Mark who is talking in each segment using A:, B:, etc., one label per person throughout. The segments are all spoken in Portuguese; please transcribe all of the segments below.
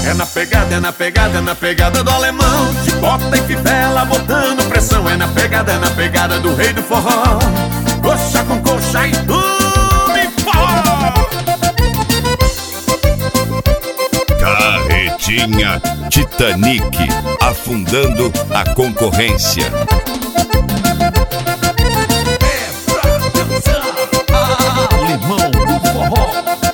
A: É na pegada, é na pegada, é na pegada do alemão. De bota e fivela botando pressão. É na pegada do rei do forró. Coxa com coxa e tudo e forró.
B: Carretinha Titanic, afundando a concorrência.
A: Alemão do forró.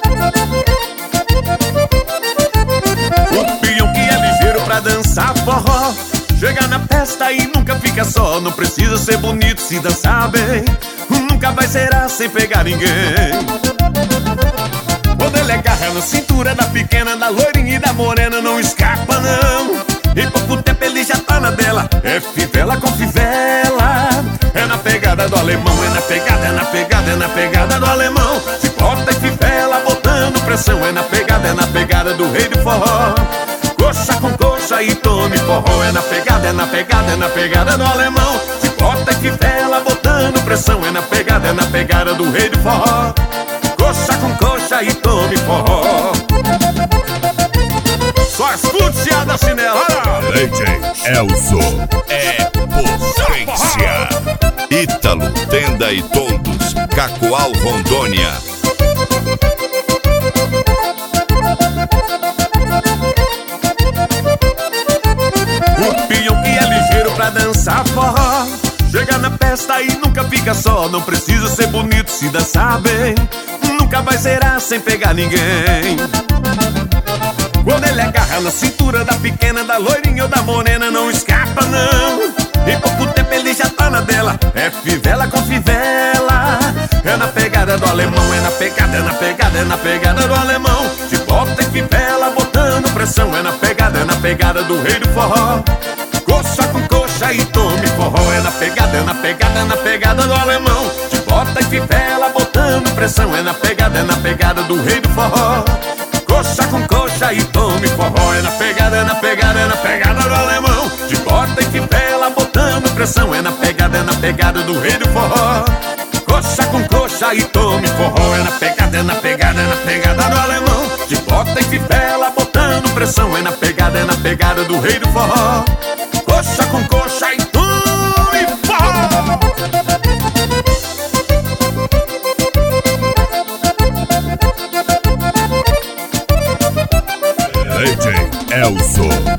A: O peão que é ligeiro pra dançar forró. Chega na festa e nunca fica só. Não precisa ser bonito se dançar bem. Nunca vai ser sem pegar ninguém. Quando ele agarra na cintura da pequena, da loirinha e da morena, não escapa não. E pouco tempo ele já tá na dela. É fivela com fivela. É na pegada do alemão. É na pegada, é na pegada, é na pegada do alemão. Se bota e fivela botando pressão. É na pegada do rei do forró. Coxa com coxa e tome forró. É na pegada, é na pegada, é na pegada do alemão. Se bota e fivela botando pressão. É na pegada do rei do forró. Coxa com coxa e tome forró. Só escute a da chinela.
B: DJ Elzo é potência. Ítalo, Tenda e Toldos, Cacoal, Rondônia.
A: O peão que é ligeiro pra dançar forró. Chega na festa e nunca fica só. Não precisa ser bonito se dançar bem. Nunca vai ser sem pegar ninguém. Quando ele agarra na cintura da pequena, da loirinha ou da morena, não escapa não. Em pouco tempo ele já tá na dela. É fivela com fivela. É na pegada do alemão. É na pegada, é na pegada, é na pegada do alemão. De bota e fivela botando pressão. É na pegada do rei do forró. Coxa com coxa e tome forró. É na pegada, é na pegada, é na pegada do alemão. De bota e fivela botando pressão. É na pegada do rei do forró. Coxa com coxa e tome forró. É na pegada, é na pegada, é na pegada do alemão. De bota e fivela botando pressão. É na pegada do rei do forró. Coxa com coxa e tome forró. É na pegada, é na pegada, é na pegada do alemão. De bota e fivela botando pressão. É na pegada do rei do forró. Coxa com coxa e tome forró.
B: DJ Elzo